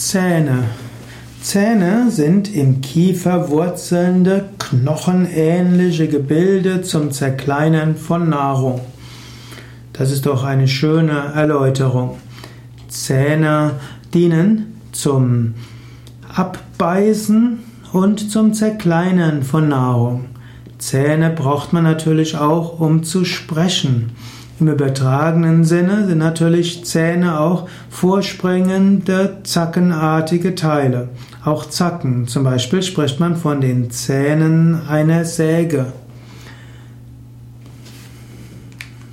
Zähne. Zähne sind im Kiefer wurzelnde, knochenähnliche Gebilde zum Zerkleinern von Nahrung. Das ist doch eine schöne Erläuterung. Zähne dienen zum Abbeißen und zum Zerkleinern von Nahrung. Zähne braucht man natürlich auch, um zu sprechen. Im übertragenen Sinne sind natürlich Zähne auch vorspringende, zackenartige Teile. Auch Zacken, zum Beispiel spricht man von den Zähnen einer Säge.